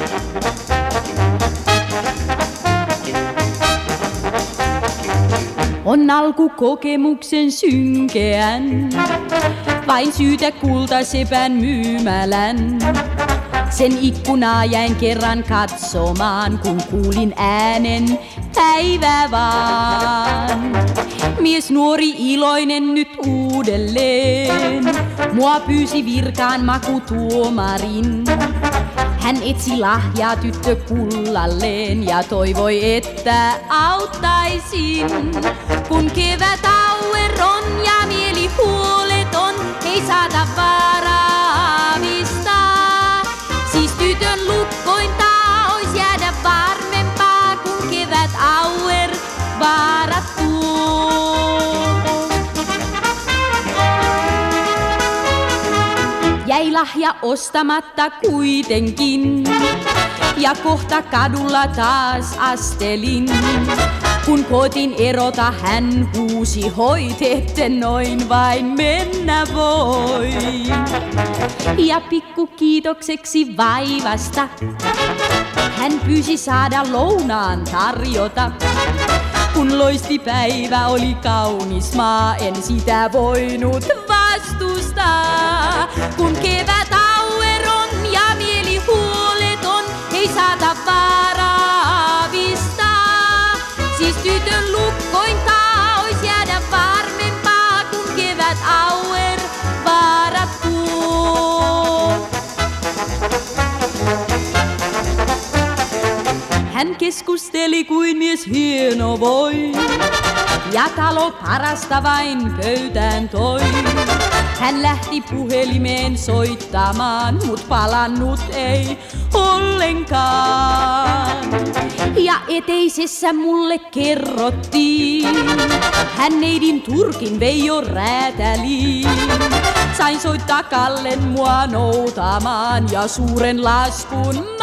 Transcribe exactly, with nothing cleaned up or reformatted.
On alkukokemuksen synkeän, vain syytä kultasepän myymälän. Sen ikkunaa jäin kerran katsomaan, kun kuulin äänen päivä vaan. Mies nuori iloinen nyt uudelleen, mua pyysi virkaan makutuomarin. Hän etsi lahjaa tyttö kullalleen ja toivoi, että auttaisin. Kun kevät auer on ja mieli huoleton, ei saata vaaraa avistaa. Siis tytön lukkointaa ois jäädä varmempaa, kun kevät auer vaarattuu. Jäi lahja ostamatta kuitenkin, ja kohta kadulla taas astelin. Kun koitin erota, hän huusi, hoit, ette noin vain mennä voi. Ja pikku kiitokseksi vaivasta hän pyysi saada lounaan tarjota. Kun loisti päivä oli kaunis maa, en sitä voinut vastustaa. Kun kevät auer on ja mieli huoleton, ei saata vaaraa avistaa. Siis tytön lukkointaa ois jäädä varmempaa, kun kevät auer vaarattuu. Hän keskusteli kuin mies hieno voi, ja talo parasta vain pöytään toi. Hän lähti puhelimeen soittamaan, mut palannut ei ollenkaan. Ja eteisessä mulle kerrottiin, hän neidin Turkin Veijo räätäliin. Sain soittaa Kallen mua noutamaan ja suuren laskun